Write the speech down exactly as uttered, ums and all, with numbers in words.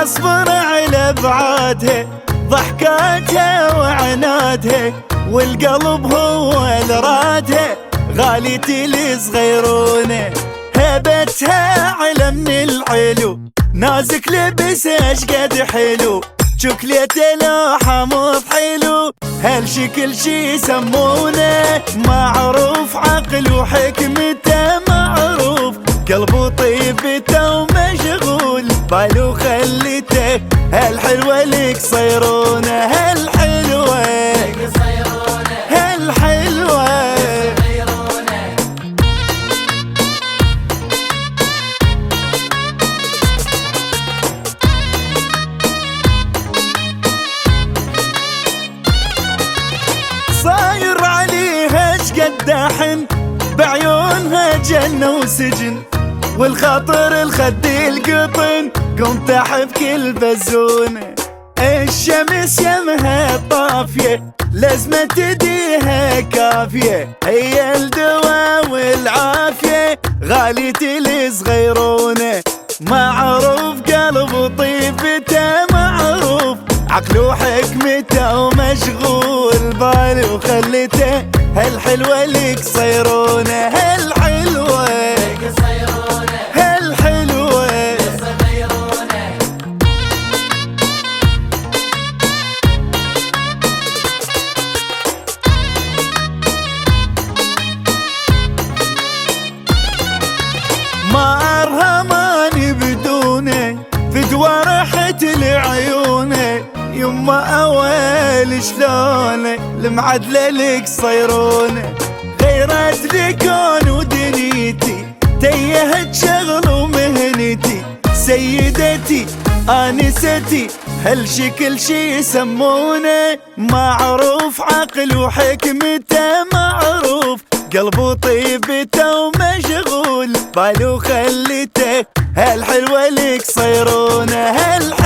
اصبر على بعادها، ضحكاتها وعنادها، والقلب هو الرادها، غاليتي الصغيرونه. هيبتها على من العلو، نازك لبسه اشقد حلو، شوكليته لو حامض حلو، هالشكل شي يسمونه. معروف عقل وحكمته، معروف قلبه طيبته ومشغول، بالو خليته هالحلوة لك صيرونه. هالحلوة هالحلوة صاير عليها اشقد حن، بعيونها جنة وسجن، والخاطر الخد القطن، قمت احب كل بزونه. الشمس يمها طافية، لازمة تديها كافية، هي الدواء والعافية، غاليتي الصغيرونه. معروف قلب طيبته، معروف عقله وحكمته، ومشغول باله وخلته هالحلوة لك صيرونه. هالحلوة هالحلوة ما ارهماني بدونه، فدوى راحت لعيونه، يما اول شلونه المعدله لك صيرونه. غيرت لكون ودنيتي، تيهت شغل ومهنتي، سيدتي انستي هالشكل شي يسمونه. معروف عقل وحكمته، معروف قلبه طيبته ومشغول، بالو خليته هالحلوة لك صيرونه. هالحلوة